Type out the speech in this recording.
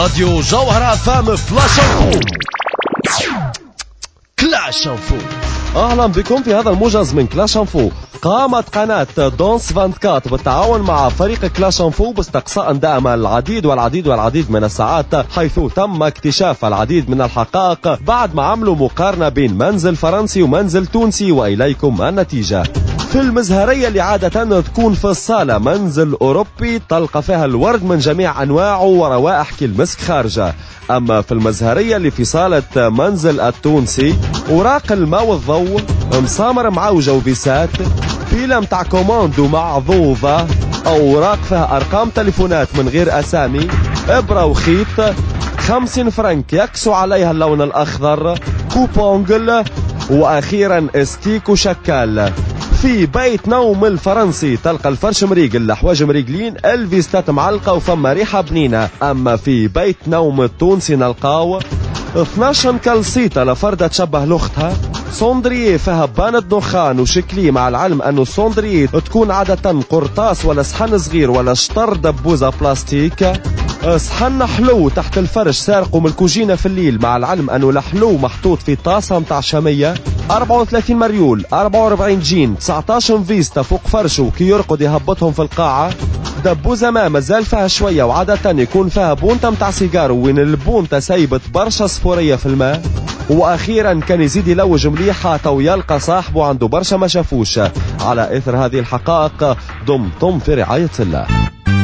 راديو جوهرة فام فلاش انفو كلاش انفو. اهلا بكم في هذا الموجز من كلاش انفو. قامت قناة دونس 24 بالتعاون مع فريق كلاش انفو باستقصاء دائم العديد من الساعات، حيث تم اكتشاف العديد من الحقائق بعد ما عملوا مقارنة بين منزل فرنسي ومنزل تونسي، وإليكم النتيجة. في المزهرية اللي عادة تكون في الصالة منزل أوروبي تلقى فيها الورد من جميع أنواعه وروائح كالمسك خارجة، أما في المزهرية اللي في صالة منزل التونسي أوراق الماء والضوء مسامر معوجة وبيسات، فيلم تاع كوماندو معظوظة، أوراق فيها أرقام تليفونات من غير أسامي، إبرة وخيط، 50 فرنك يكسو عليها اللون الأخضر، كوبونجل، وأخيرا استيك وشكال. في بيت نوم الفرنسي تلقى الفرش مريقل، الحواج مريقلين، الفيستات معلقة وفما ريحة بنينة، أما في بيت نوم التونسي نلقاو 12 كالسيطة لفردة تشبه لأختها، صندريه فيها بانة دخان وشكلي، مع العلم أنه الصندريه تكون عادة قرطاس ولا صحن صغير ولا شطر دبوزة بلاستيك، صحن حلو تحت الفرش سارقوا من الكوجينة في الليل، مع العلم أنه الحلو محطوط في طاسة متاع شامية، 34 مريول، 44 جين، 19 فيستا فوق فرشه كي يرقد يهبطهم في القاعة، دبوزة ما مازال فيها شوية وعادة يكون فيها بونتا متاع سيجار وين البونتا سايبت برشا صفورية في الماء، واخيرا كان يزيد يلوج مليحة تو يلقى صاحبه عنده برشا ما شافوش. على اثر هذه الحقائق دمتم في رعاية الله.